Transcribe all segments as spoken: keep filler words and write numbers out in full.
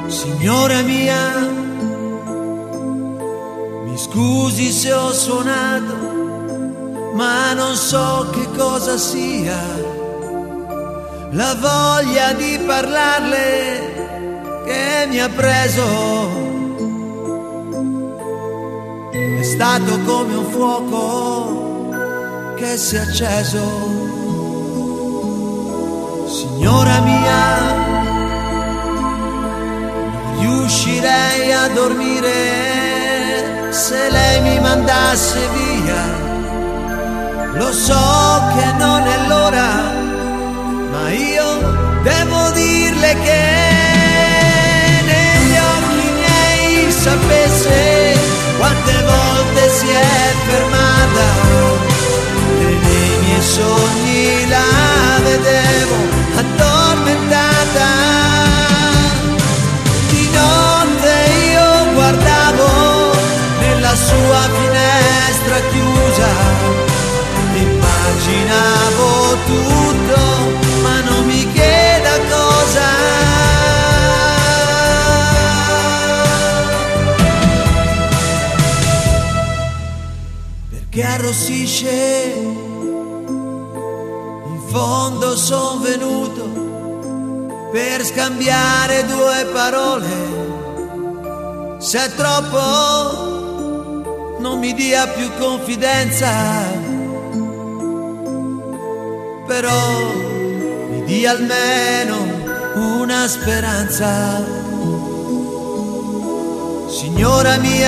Signora mia, mi scusi se ho suonato, ma non so che cosa sia la voglia di parlarle che mi ha preso. È stato come un fuoco che si è acceso. Signora mia, non riuscirei a dormire se lei mi mandasse via. Lo so che non è l'ora, ma io devo dirle che negli occhi miei sapesse quante volte si è fermata e nei miei sogni la vedevo addormentata. Di notte io guardavo nella sua finestra chiusa, immaginavo tutto, ma non mi chieda cosa. Perché arrossisce, in fondo son venuto per scambiare due parole. Se è troppo non mi dia più confidenza, però mi dia almeno una speranza. Signora mia,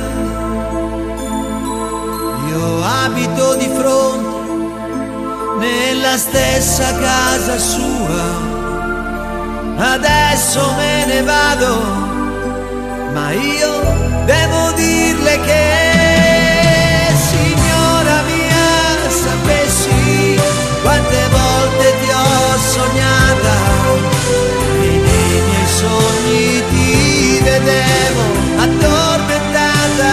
io abito di fronte nella stessa casa sua. Adesso me ne vado, ma io devo dirle che, signora mia, sapessi quante volte ti ho sognata e nei miei sogni ti vedevo addormentata.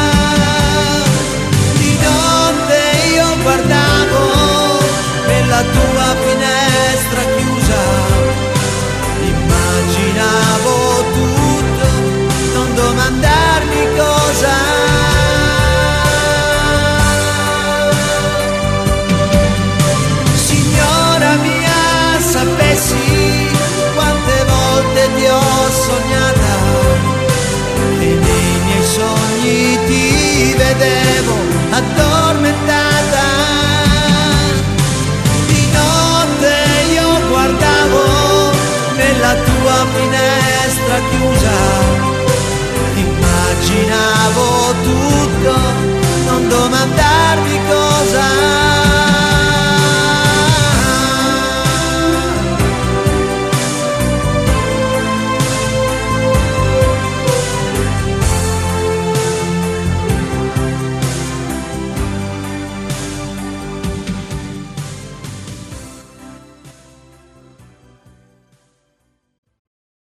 Di notte io guardavo nella tua finestra chiusa, immaginavo tutto, non domandarmi cosa. Signora mia, sapessi quante volte ti ho sognata e nei miei sogni ti vedevo addormentata. Di notte io guardavo nella tua finestra chiusa, immaginavo tutto, non domandarmi